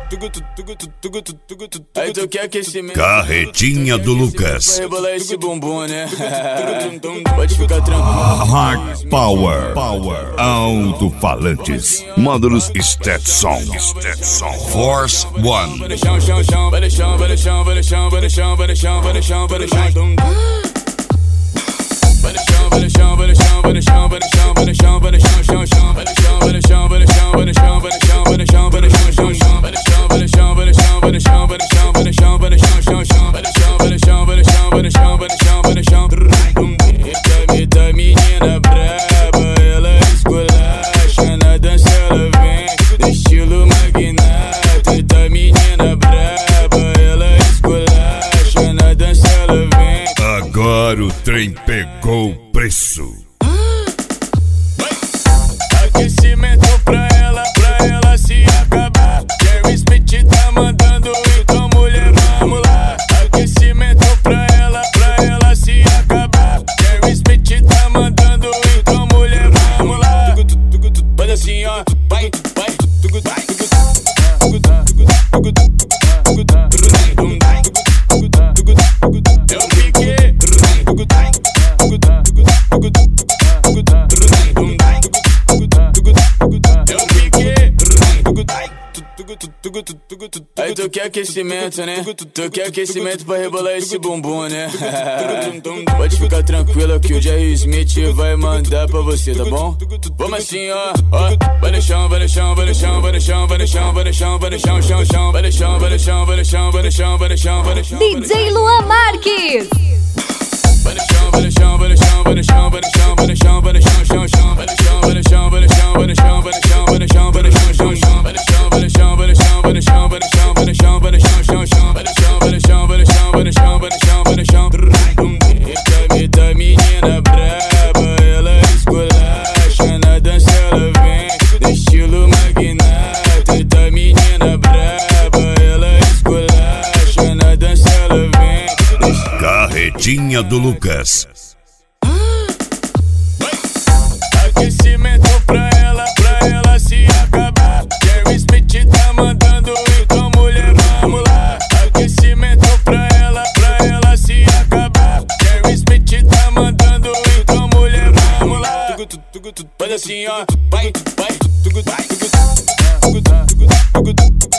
Aí tu quer aquecimento. Carretinha do Lucas. Vai rebolar esse bumbum, né? Pode ficar tranquilo. Hard Power. Alto-falantes. Módulos Stetson. Force One. Vai deixar, chão, vai deixar, vai deixar, vai deixar, vai deixar, vai deixar, vai deixar, vai deixar. Vai deixar, vai deixar, vai deixar, vai deixar, vai deixar, vai deixar, vai deixar, chão, chão, vai deixar, vai deixar, vai deixar, vai deixar, vai deixar, vai deixar, vai deixar, chão, chão, vai deixar, vai deixar, vai deixar, vai deixar, vai deixar, vai deixar, vai deixar, chão, chão, vai deixar, vai deixar, vai deixar, vai deixar, vai deixar, vai deixar. Eita, menina braba, ela esculacha, na dança ela vem, do estilo magnata. Eita, menina braba, ela esculacha, na dança ela vem. Agora o trem pegou o preço. Aquecimento pra ela se acabar. Jerry Smith tá mandando, então mulher, vamos lá. Aquecimento pra ela se acabar. Jerry Smith tá mandando, então mulher, vamos lá. Faz assim, ó, vai, vai. É o Piquet. Aí tu quer aquecimento, né? Tu quer aquecimento pra rebolar esse bumbum, né? Pode ficar tranquilo que o Jerry Smith vai mandar pra você, tá bom? Vamos assim, ó, ó. Vai deixar, vai deixar, vai deixar, vai deixar, vai deixar, vai deixar, vai deixar, chão, chão. Vai deixar, vai deixar, vai deixar, vai deixar, vai deixar, vai deixar. DJ Luan Marques. Vai deixar, vai deixar, vai deixar, vai deixar, vai deixar, vai deixar, vai deixar, chão, chão. Vai deixar, vai deixar, vai deixar, vai deixar, vai deixar, vai deixar, vai deixar, chão, chão. Vai deixar, vai deixar, vai deixar, vai deixar, vai deixar, vai deixar, vai deixar, chão, chão. Vai deixar, vai deixar, vai deixar, vai deixar, vai deixar, vai deixar. Eita, menina braba, ela esculacha, na dança ela vem, do estilo magnata. Eita, menina braba, ela esculacha, na dança ela vem. Carretinha do Lucas. Aquecimento pra ela se acabar. Jerry Smith tá mandando, então mulher, vamos lá. Aquecimento pra ela se acabar. Jerry Smith tá mandando, então mulher, vamos lá. Faz assim, ó, vai, vai.